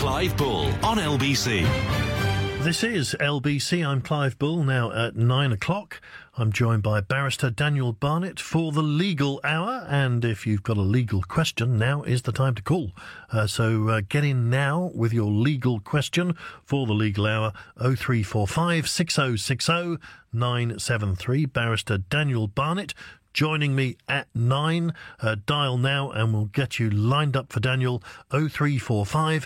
Clive Bull on LBC. This is LBC. I'm Clive Bull. Now at 9 o'clock, I'm joined by Barrister Daniel Barnett for the Legal Hour. And if you've got a legal question, now is the time to call. So get in now with your legal question for the Legal Hour. 0345 6060 973. Barrister Daniel Barnett joining me at 9. Dial now and we'll get you lined up for Daniel. 0345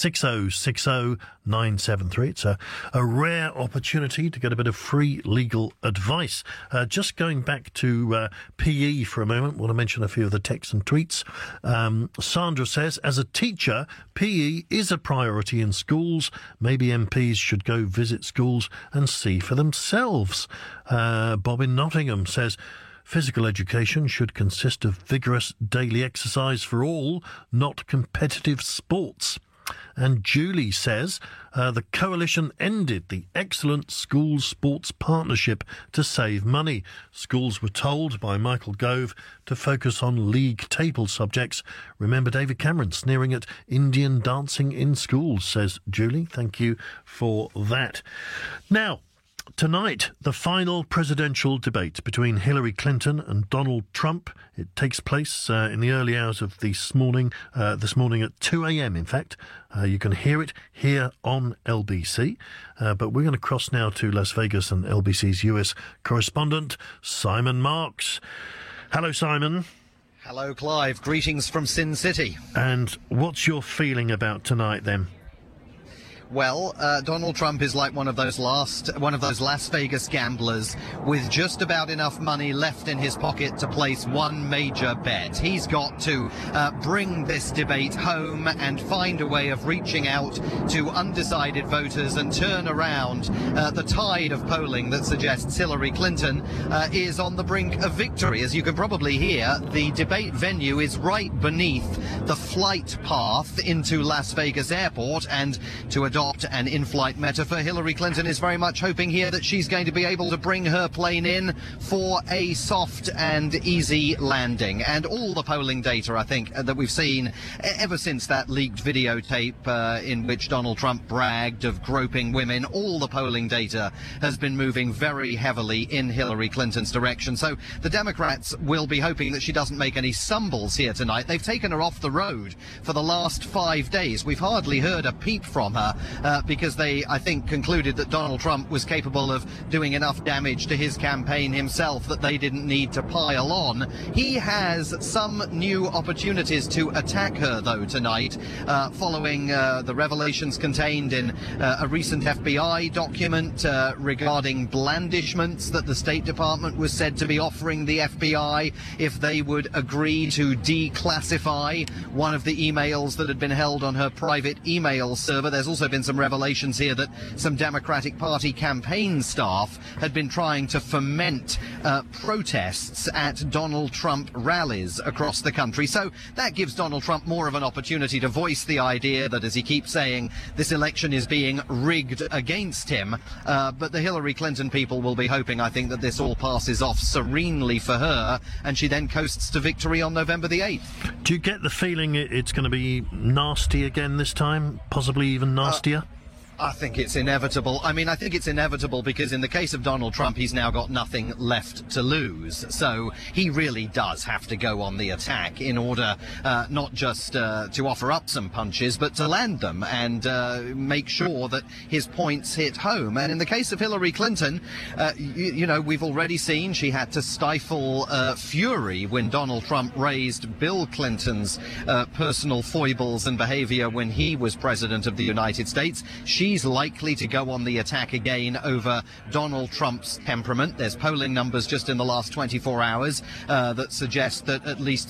6060 973. It's a rare opportunity to get a bit of free legal advice. Just going back to PE for a moment, want to mention a few of the texts and tweets. Sandra says, as a teacher, PE is a priority in schools. Maybe MPs should go visit schools and see for themselves. Bob in Nottingham says, physical education should consist of vigorous daily exercise for all, not competitive sports. And Julie says, the coalition ended the excellent school sports partnership to save money. Schools were told by Michael Gove to focus on league table subjects. Remember David Cameron sneering at Indian dancing in schools, says Julie. Thank you for that. Now, tonight, the final presidential debate between Hillary Clinton and Donald Trump. It takes place in the early hours of this morning at 2 a.m. In fact, you can hear it here on LBC. But we're going to cross now to Las Vegas and LBC's US correspondent, Simon Marks. Hello, Simon. Hello, Clive. Greetings from Sin City. And what's your feeling about tonight, then? Well, Donald Trump is like one of those Las Vegas gamblers with just about enough money left in his pocket to place one major bet. He's got to bring this debate home and find a way of reaching out to undecided voters and turn around the tide of polling that suggests Hillary Clinton is on the brink of victory. As you can probably hear, the debate venue is right beneath the flight path into Las Vegas Airport, and to adopt an in-flight metaphor, Hillary Clinton is very much hoping here that she's going to be able to bring her plane in for a soft and easy landing. And all the polling data, I think, that we've seen ever since that leaked videotape in which Donald Trump bragged of groping women, all the polling data has been moving very heavily in Hillary Clinton's direction. So the Democrats will be hoping that she doesn't make any stumbles here tonight. They've taken her off the road for the last 5 days. We've hardly heard a peep from her. Because they, I think, concluded that Donald Trump was capable of doing enough damage to his campaign himself that they didn't need to pile on. He has some new opportunities to attack her, though, tonight, following the revelations contained in a recent FBI document regarding blandishments that the State Department was said to be offering the FBI if they would agree to declassify one of the emails that had been held on her private email server. There's also been some revelations here that some Democratic Party campaign staff had been trying to foment protests at Donald Trump rallies across the country. So that gives Donald Trump more of an opportunity to voice the idea that, as he keeps saying, this election is being rigged against him. But the Hillary Clinton people will be hoping, I think, that this all passes off serenely for her and she then coasts to victory on November the 8th. Do you get the feeling it's going to be nasty again this time? Possibly even nastier? I think it's inevitable. I mean, I think it's inevitable because in the case of Donald Trump, he's now got nothing left to lose. So he really does have to go on the attack in order not just to offer up some punches, but to land them and make sure that his points hit home. And in the case of Hillary Clinton, you know, we've already seen she had to stifle fury when Donald Trump raised Bill Clinton's personal foibles and behavior when he was president of the United States. She's likely to go on the attack again over Donald Trump's temperament. There's polling numbers just in the last 24 hours that suggest that at least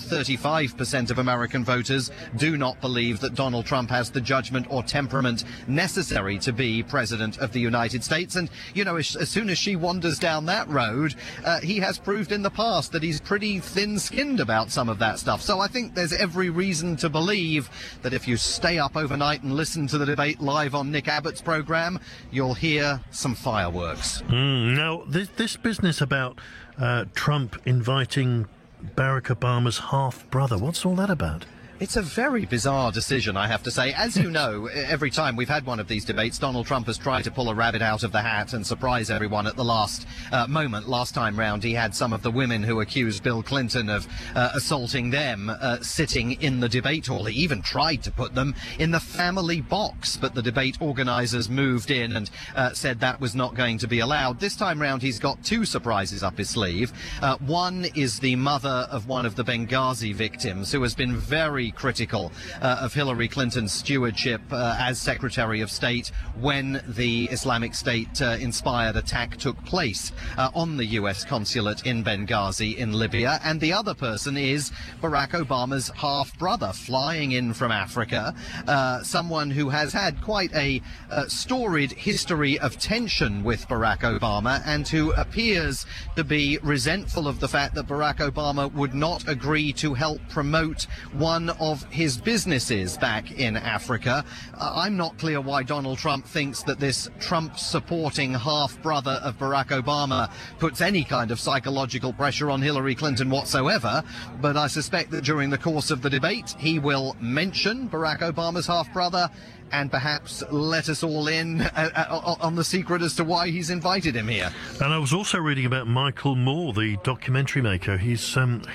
35% of American voters do not believe that Donald Trump has the judgment or temperament necessary to be president of the United States. And, you know, as soon as she wanders down that road, he has proved in the past that he's pretty thin-skinned about some of that stuff. So I think there's every reason to believe that if you stay up overnight and listen to the debate live on Nick Abbott's program, you'll hear some fireworks. Now, this business about Trump inviting Barack Obama's half-brother, what's all that about? It's a very bizarre decision, I have to say. As you know, every time we've had one of these debates, Donald Trump has tried to pull a rabbit out of the hat and surprise everyone at the last moment. Last time round, he had some of the women who accused Bill Clinton of assaulting them sitting in the debate hall. He even tried to put them in the family box, but the debate organisers moved in and said that was not going to be allowed. This time round, he's got two surprises up his sleeve. One is the mother of one of the Benghazi victims, who has been very critical of Hillary Clinton's stewardship as Secretary of State when the Islamic State inspired attack took place on the US consulate in Benghazi in Libya. And the other person is Barack Obama's half-brother, flying in from Africa, someone who has had quite a storied history of tension with Barack Obama and who appears to be resentful of the fact that Barack Obama would not agree to help promote one of his businesses back in Africa. I'm not clear why Donald Trump thinks that this Trump-supporting half-brother of Barack Obama puts any kind of psychological pressure on Hillary Clinton whatsoever, but I suspect that during the course of the debate he will mention Barack Obama's half-brother and perhaps let us all in on the secret as to why he's invited him here. And I was also reading about Michael Moore, the documentary maker. He's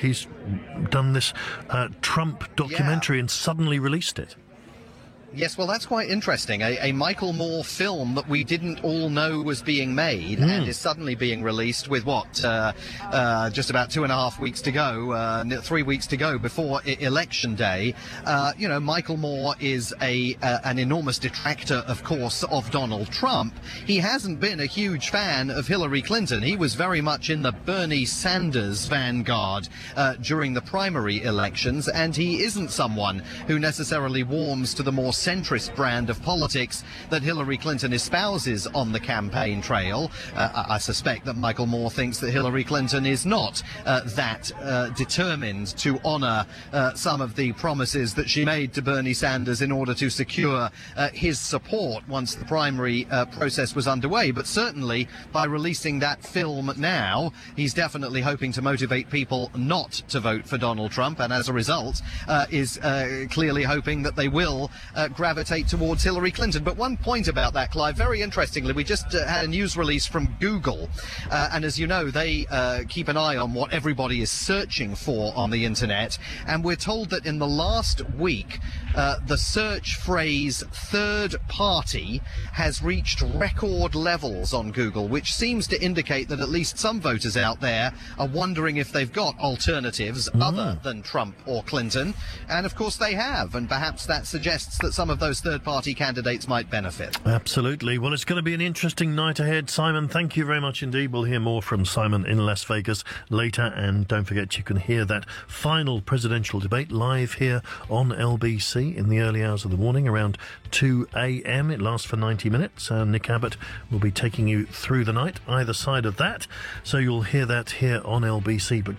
done this Trump documentary and suddenly released it. Yes, well, that's quite interesting. A Michael Moore film that we didn't all know was being made and is suddenly being released with just about 2.5 weeks to go, 3 weeks to go before Election Day. You know, Michael Moore is an enormous detractor, of course, of Donald Trump. He hasn't been a huge fan of Hillary Clinton. He was very much in the Bernie Sanders vanguard during the primary elections, and he isn't someone who necessarily warms to the more centrist brand of politics that Hillary Clinton espouses on the campaign trail. I suspect that Michael Moore thinks that Hillary Clinton is not that determined to honour some of the promises that she made to Bernie Sanders in order to secure his support once the primary process was underway. But certainly by releasing that film now, he's definitely hoping to motivate people not to vote for Donald Trump, and as a result is clearly hoping that they will gravitate towards Hillary Clinton. But one point about that, Clive, very interestingly, we just had a news release from Google, and as you know, they keep an eye on what everybody is searching for on the internet, and we're told that in the last week the search phrase third party has reached record levels on Google, which seems to indicate that at least some voters out there are wondering if they've got alternatives other than Trump or Clinton, and of course they have, and perhaps that suggests that some of those third-party candidates might benefit. Absolutely. Well, it's going to be an interesting night ahead. Simon, thank you very much indeed. We'll hear more from Simon in Las Vegas later, and don't forget you can hear that final presidential debate live here on LBC in the early hours of the morning around 2 a.m. It lasts for 90 minutes. Nick Abbott will be taking you through the night either side of that, so you'll hear that here on LBC. But